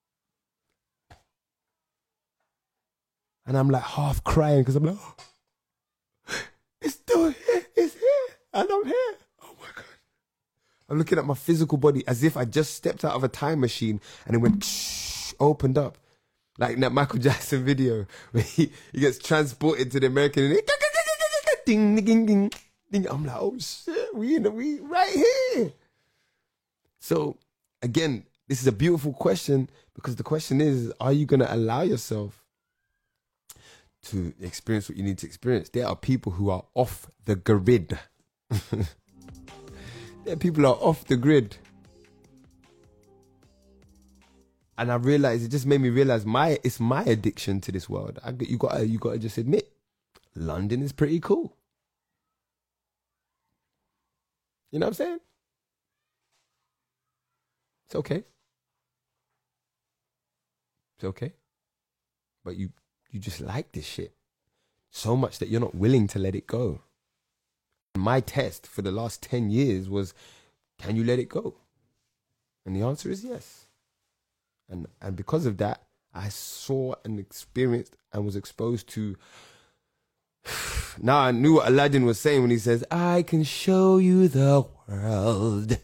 And I'm like half crying because I'm like, oh, it's still here. It's here. And I'm here. Oh my God. I'm looking at my physical body as if I just stepped out of a time machine and it went, shh, opened up. Like in that Michael Jackson video where he, he gets transported to the American and he, ding, ding, ding, ding. I'm like, oh shit, we in the, we right here. So again, this is a beautiful question because the question is, are you going to allow yourself to experience what you need to experience? There are people who are off the grid. There are people who are off the grid. And I realized, it just made me realize my it's my addiction to this world. I, you got you got to just admit, London is pretty cool. You know what I'm saying? It's okay. It's okay. But you you just like this shit so much that you're not willing to let it go. My test for the last ten years was, can you let it go? And the answer is yes. And and because of that, I saw and experienced and was exposed to. Now I knew what Aladdin was saying when he says, I can show you the world.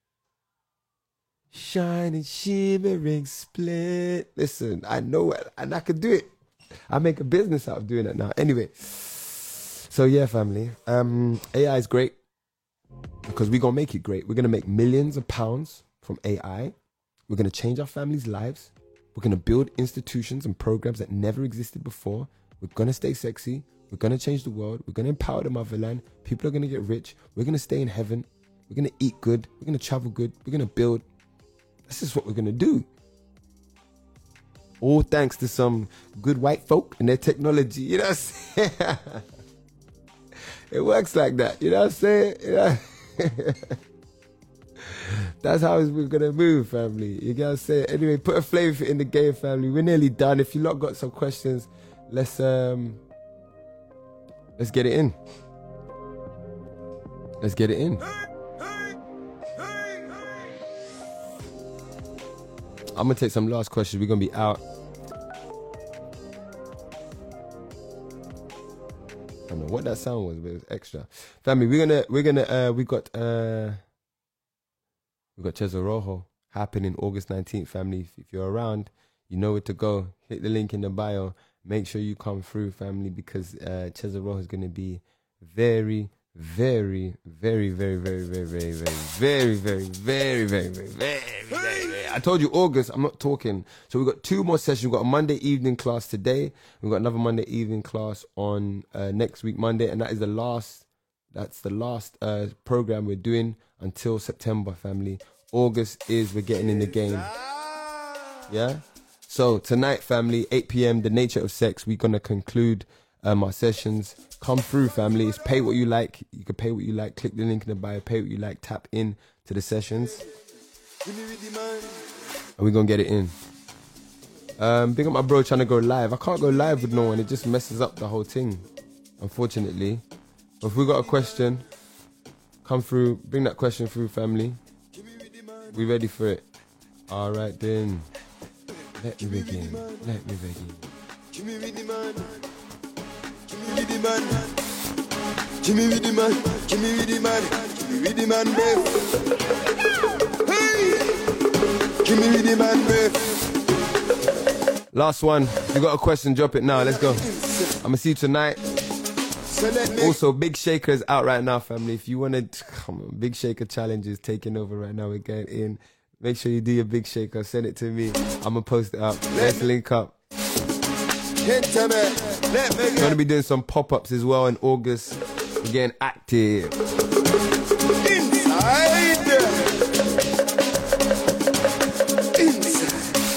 Shining, shimmering, split. Listen, I know it and I could do it. I make a business out of doing it now. Anyway, so yeah, family. Um, A I is great because we're going to make it great. We're going to make millions of pounds from A I. We're going to change our families' lives. We're going to build institutions and programs that never existed before. We're going to stay sexy. We're going to change the world. We're going to empower the motherland. People are going to get rich. We're going to stay in heaven. We're going to eat good. We're going to travel good. We're going to build. This is what we're going to do. All thanks to some good white folk and their technology. You know what I'm saying? It works like that. You know what I'm saying? You know? That's how we're going to move, family. You get what I'm saying? Anyway, put a flavor in the game, family. We're nearly done. If you lot got some questions, let's um, let's get it in. Let's get it in. I'm gonna take some last questions. We're gonna be out. I don't know what that sound was, but it was extra. Family, we're gonna we're gonna uh we got uh we got Cesar Rojo happening August nineteenth, family. If, if you're around, you know where to go. Hit the link in the bio. Make sure you come through, family, because uh Cesar Rojo is gonna be very Very, very, very, very, very, very, very, very, very, very, very, very, very, very, very. I told you August, I'm not talking. So we've got two more sessions. We've got a Monday evening class today. We've got another Monday evening class on uh, next week, Monday. And that is the last, that's the last uh, program we're doing until September, family. August is, we're getting in the game. Yeah? So tonight, family, eight p.m., The Nature of Sex. We're going to conclude um, our sessions. Come through, family. It's pay what you like. You can pay what you like. Click the link in the bio. Pay what you like. Tap in to the sessions. And we're going to get it in. Um, big up my bro trying to go live. I can't go live with no one. It just messes up the whole thing, unfortunately. But if we got a question, come through. Bring that question through, family. We ready for it? All right, then. Let me begin. Let me begin. Give me the man, give me with the man, give me with the man, give me with the man, babe. Hey, give me with the man, babe. Last one. If you got a question, drop it now. Let's go. I'm gonna see you tonight. Also, Big Shaker is out right now, family. If you wanna, come on, Big Shaker challenge is taking over right now. We're getting in. Make sure you do your Big Shaker. Send it to me. I'm gonna post it up. Let's link up. We're going to be doing some pop-ups as well in August. We're getting active. Inside. Inside.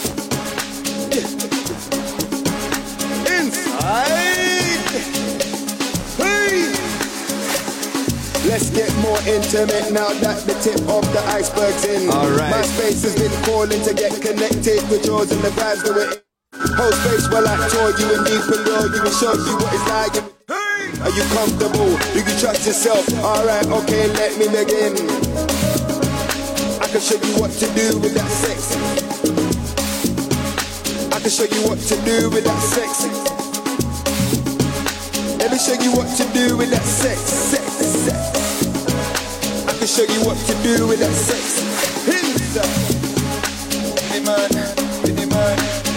Inside. Hey. Let's get more intimate now that the tip of the iceberg's in. All right. My space has been calling to get connected with yours and the vibes that we're in. Whole space while I told you and deep below you and show you what it's like. Are you comfortable? You can trust yourself. Alright, okay, let me begin. I can show you what to do with that sex. I can show you what to do with that sex. Let me show you what to do with that sex. Sex, sex. I can show you what to do with that sex. Inside. Hey man, hey man.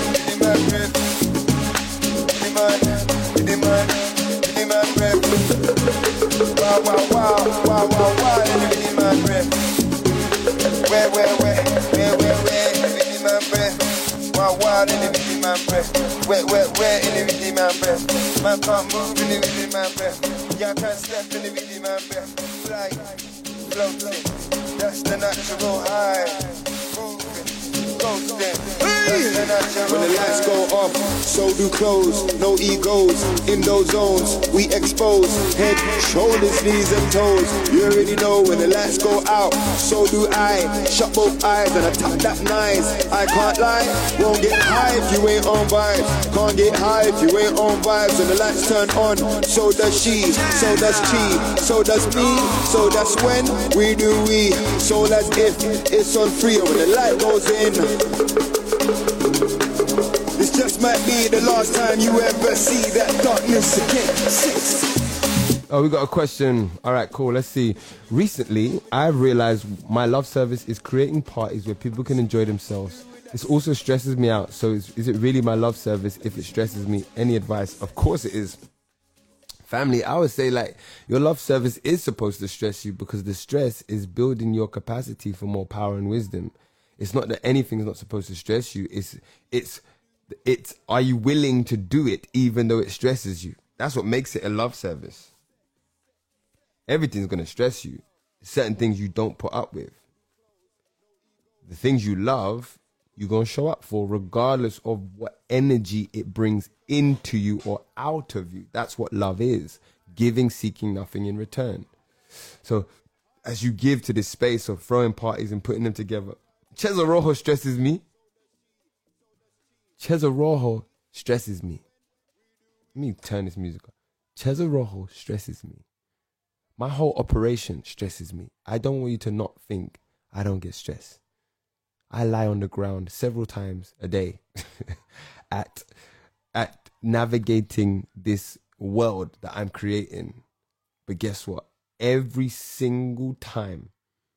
Wow, wow, wow, wow, wow, wow, in my breath. Where, where, where, where, where, where, in my breath. Wow, wow, in my breath. Where, where, where, in my breath. Man can't move in my breath. Y'all can't step in my breath. Fly, floating, that's the natural high. Moving, coasting. When the lights go off, so do clothes, no egos. In those zones, we expose head, shoulders, knees and toes. You already know when the lights go out, so do I. Shut both eyes and I tap that nice. I can't lie, won't get high if you ain't on vibes. Can't get high if you ain't on vibes. When the lights turn on, so does she, so does she, so does me. So that's when we do we. So as if it's on free when the light goes in. This just might be the last time you ever see that darkness again. Six. Oh, we got a question. All right, cool. Let's see. Recently, I've realized my love service is creating parties where people can enjoy themselves. This also stresses me out. So is, is it really my love service if it stresses me? Any advice? Of course it is. Family, I would say like your love service is supposed to stress you because the stress is building your capacity for more power and wisdom. It's not that anything's not supposed to stress you. It's, it's, it's, are you willing to do it even though it stresses you? That's what makes it a love service. Everything's going to stress you. Certain things you don't put up with. The things you love, you're going to show up for, regardless of what energy it brings into you or out of you. That's what love is. Giving, seeking nothing in return. So as you give to this space of throwing parties and putting them together, Cesar Rojo stresses me. Cesar Rojo stresses me. Let me turn this music on. Cesar Rojo stresses me. My whole operation stresses me. I don't want you to not think I don't get stressed. I lie on the ground several times a day at at navigating this world that I'm creating. But guess what? Every single time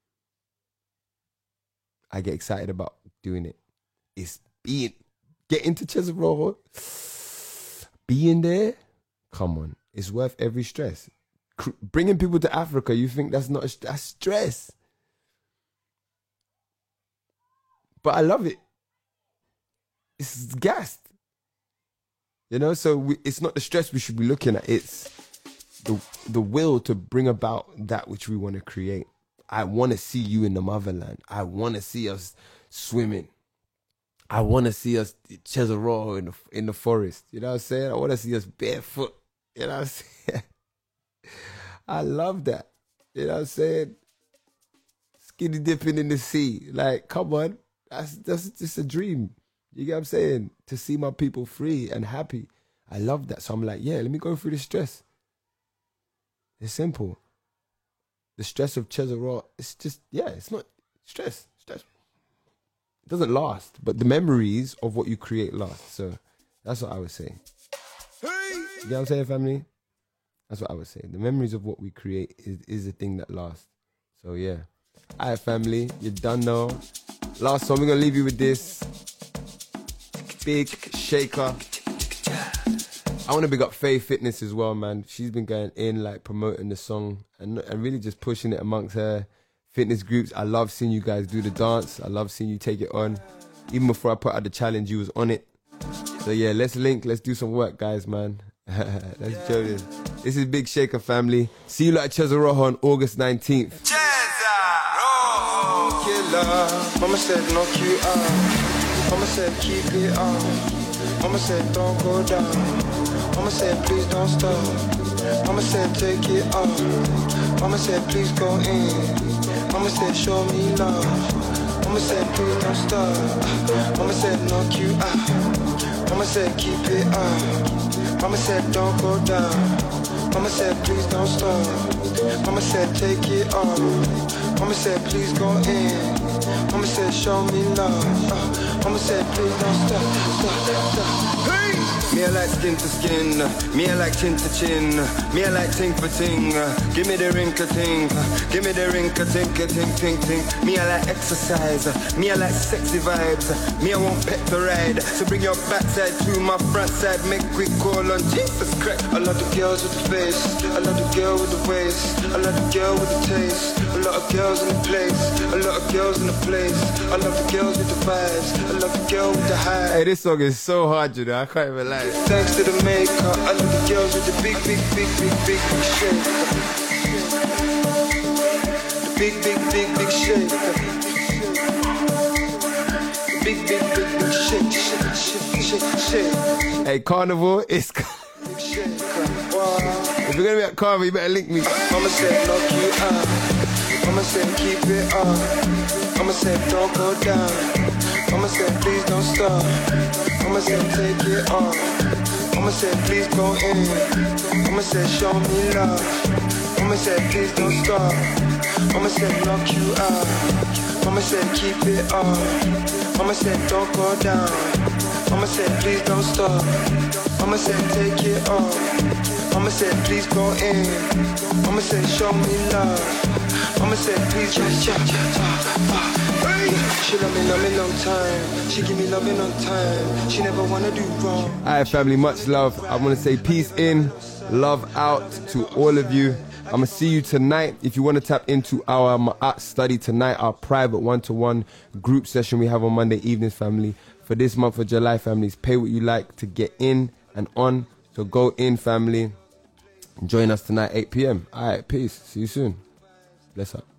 I get excited about doing it, it's being, getting to Cesar Rojo, being there, come on, it's worth every stress. C- bringing people to Africa, you think that's not, a, that's stress. But I love it. It's gassed. You know, so we, it's not the stress we should be looking at. It's the the will to bring about that which we want to create. I want to see you in the motherland. I want to see us swimming. I want to see us Cesar Rojo in the, in the forest. You know what I'm saying? I want to see us barefoot. You know what I'm saying? I love that. You know what I'm saying? Skinny dipping in the sea. Like, come on. That's, that's just a dream. You get what I'm saying? To see my people free and happy. I love that. So I'm like, yeah, let me go through the stress. It's simple. The stress of Cesar Rojo, it's just, yeah, it's not stress. Stress. It doesn't last, but the memories of what you create last. So that's what I would say. You get what I'm saying, family? That's what I would say. The memories of what we create is, is the thing that lasts. So yeah. All right, family, you're done now. Last one, we're going to leave you with this. Big Shaker. I want to big up Faye Fitness as well, man. She's been going in, like, promoting the song and, and really just pushing it amongst her fitness groups. I love seeing you guys do the dance. I love seeing you take it on. Even before I put out the challenge, you was on it. So yeah, let's link. Let's do some work, guys, man. Let's do this. This is Big Shaker, family. See you like Cesar Rojo on August nineteenth. Cesar Rojo killer. Mama said knock you out. Mama said keep it on. Mama said don't go down. Mama said please don't stop. Mama said take it off. Mama said please go in. Mama said show me love. Mama said please don't stop. Mama said knock you out. Mama said keep it up. Mama said don't go down. Mama said please don't stop. Mama said take it off. Mama said please go in. Mama said show me love. uh, Mama said please don't stop, stop, stop. Hey! Me I like skin to skin, me I like chin to chin, me I like ting for ting. Give me the ring a ting, give me the ring a ting a ting ting ting. Me I like exercise, me I like sexy vibes, me I want pet the ride. So bring your backside to my front side, make quick call on Jesus Christ. I love the girls with the face, I love the girl with the waist, I love the girl with the taste. A lot of girls in the place, a lot of girls in the place. I love the girls with the vibes, I love the girl with the high. Hey, this song is so hard, you know. I can't even lie. Thanks to the makeup, I love the girls with the big, big, big, big, big, big shake. The big, big, big, big shake. The big, big, big, big shake, shake, shake, shake, shake. Hey, Carnival, it's... Big shake, wow. If you're gonna be at Carnival, you better link me. Mama said knock you out. Mama said keep it up. Mama said don't go down. Mama said please don't stop. Mama said take it off. Mama said please go in. Mama said show me love. Mama said please don't stop. Mama said knock you out. Mama said keep it up. Mama said don't go down. Mama said please don't stop. Mama said take it off. Mama said please go in. Mama said show me love. Mama said please just cha cha cha. She love me, love me long time. She give me loving on time. She never wanna do wrong. Alright, family, much love. I want to say peace in, love out to all of you. I'm gonna see you tonight. If you want to tap into our Ma'at study tonight, our private one-to-one group session we have on Monday evenings, family. For this month of July, families, pay what you like to get in and on. So go in, family. Join us tonight, eight p.m. Alright, peace. See you soon. Bless up.